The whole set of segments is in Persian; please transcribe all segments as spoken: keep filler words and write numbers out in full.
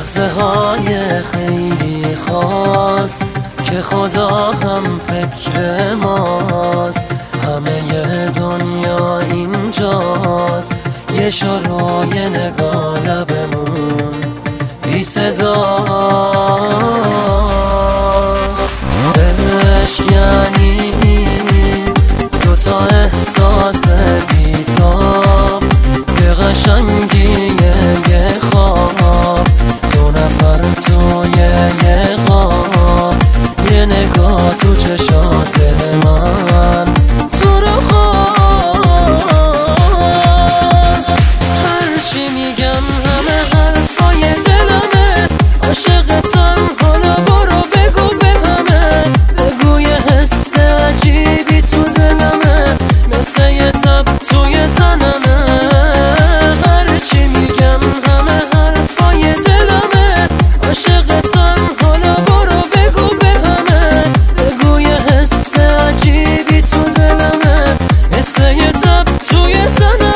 لحظه های خیلی خاص که خدا هم فکر ماست. همه دنیا اینجاست، یه شروع یه نگاه لبمون بی صداست. عشق یعنی دوتا احساس بی‌تاب، به قشنگی یه خواب، دو نفر توی یه خواب، یه نگاه تو چشات دل من تو رو خواست. هرچی میگم همه حرفای دلمه، عاشقتم حالا برو بگو به همه، بگو یه حس عجیبی تو دلمه، مثل یه تب توی تنمه. هرچی میگم همه حرفای دلمه، عاشقتم حالا برو بگو به همه، بگو یه حس عجیبی تو دلمه، مثل یه تب توی تنمه.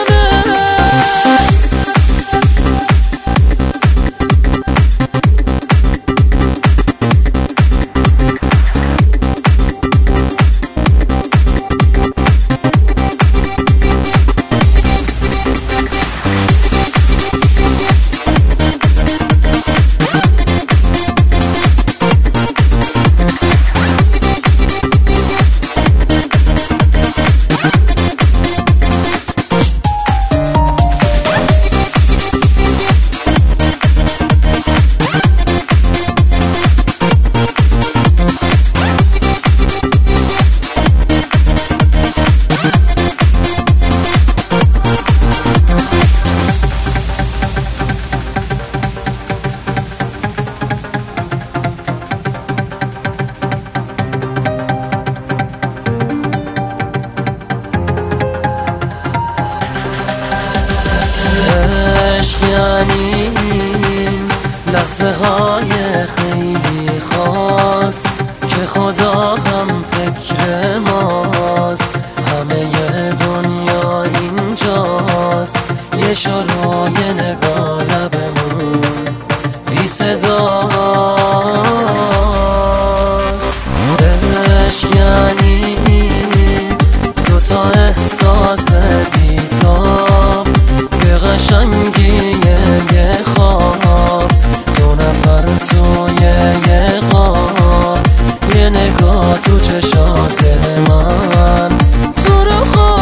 عشق یعنی لحظه های خیلی خاص که خدا هم فکر ماست. همه دنیا اینجاست، یه شروع یه نگاه لبمون بی صداست. عشق یعنی دوتا احساس بی‌تاب، به قشنگی یه خواب، دو نفر توی یه خواب، یه نگاه تو چشات دل من تو رو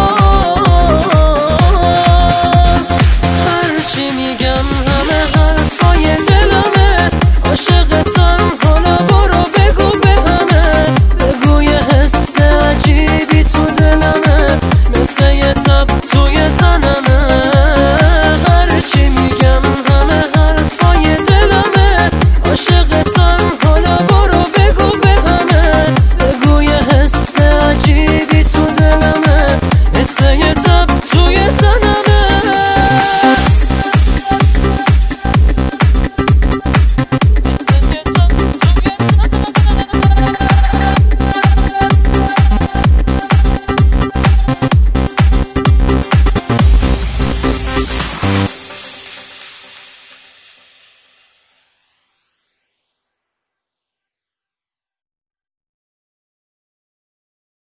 خواست. هرچی میگم همه حرفای دلمه، عاشقتم حالا برو بگو به همه، بگو یه حس عجیبی تو دلمه، مثل یه تب توی تنمه. هرچی میگم همه حرفای دلمه، عاشقتم حالا برو بگو به همه، بگو یه حس عجیبی تو دلمه، مثل یه تب توی تنمه.